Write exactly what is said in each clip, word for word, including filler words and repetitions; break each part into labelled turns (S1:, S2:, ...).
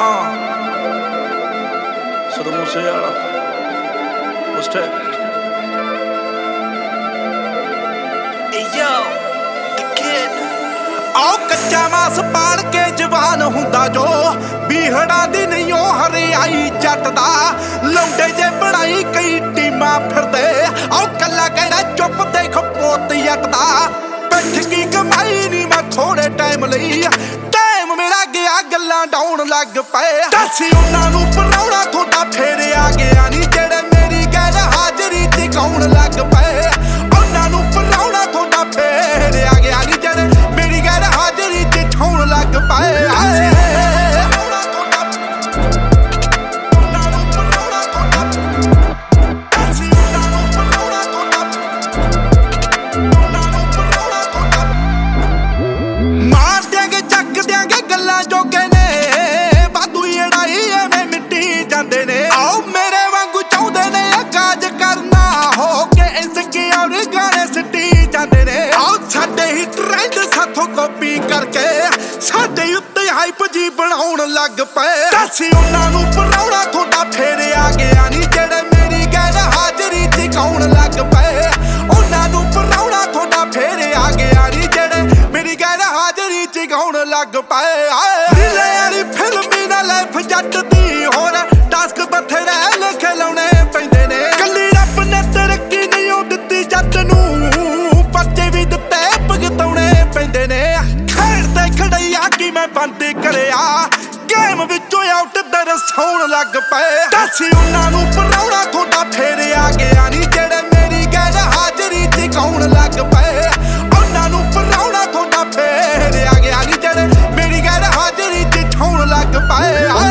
S1: Uh. So the Musiala was tech. Hey yo, the kid. आओ कच्चा मास पाड़ के जवान हुंदा जो बीहड़ा दी नहीं ओ हरियाई जटदा लौंडे जे बनाई कई टीमा फिरदे आओ कल्ला कहना चुप देख पोत यटदा बैठ की कमाई नहीं मैं थोड़े टाइम लई टाइम मेरा गया गल्लां डाउन लग पे दसी उन्हां नूं पराउणा थोड़ा फेर आ गया नी जेड़े मेरी गैर हाजरी च कौन लग पे उन्हां नूं पराउणा थोड़ा फेर आ गया नी जेड़े मेरी गैर हाजरी च ठौण लग पे कॉपी करके साडे उत्ते हाइप जी बनाउण लग पे दसी उन्हां नूं पराउणा थोड़ा फेर आ गया नी जेड़े मेरी गैर हाजरी च कौन लग पे उन्हां नूं पराउणा थोड़ा फेर आ गया नी जेड़े मेरी गैर हाजरी च कौन लग पे रिले वाली फिल्मी ना लाइफ जट दी होर टास्क बथेरे लिखे लाउणे पैंदे ने कल्ली रब ने तरक्की नहीं ओ दित्ती जट नूं पर्चे भी दित्ते भुगताउणे पैंदे ने खेडदे खड़ैया की मैं बंद करिया गेम विचों आउट दरसाउण लग पे दसी उन्हां नूं पराउणा थोड़ा फेर आ गया नी जेड़े मेरी गैर हाजरी च कौन लग पे उन्हां नूं पराउणा थोड़ा फेर आ गया नी जेड़े मेरी गैर हाजरी च ठौण लग पे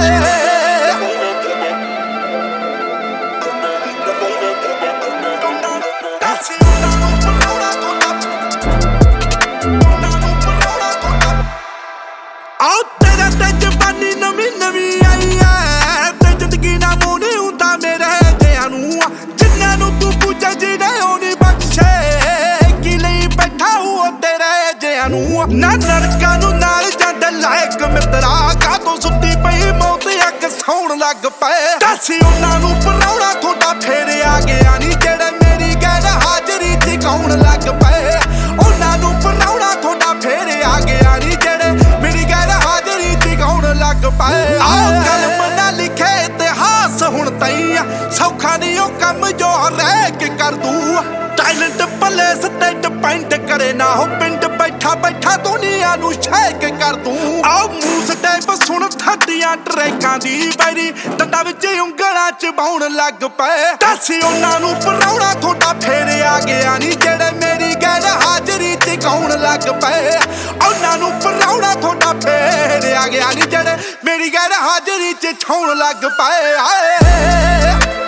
S1: ना नरका नूं नाल जांदा लायक मित्रा कातों सुत्ती पई मौत अग सौण लग पे दसी उन्हां नूं पराउणा थोड़ा फेर आ गया नी जेड़े मेरी गैर हाजरी च कौन लग पे उन्हां नूं पराउणा थोड़ा फेर आ गया नी जेड़े मेरी गैर हाजरी च कौन लग पे आओ कलम ना लिखे इतिहास हुण तई सौखा नहीं ओ कम जो रह के कर दूं टाइलेंट प्लेस ते डिपेंड करे ना हो पिंड बैठा बैठा दुनिया नूं शेक कर दूं आओ मूस टाइप सुन थड्डियां ट्रैकां दी बैरी डंडा विच उंगलां च बाउण लग पे दसी उन्हां नूं पराउणा थोड़ा फेर आ गया नी जेड़े मेरी गैर हाजरी च कौन लग पे उन्हां नूं पराउणा थोड़ा फेर आ गया नी जेड़े मेरी गैर हाजरी च ठौण लग पे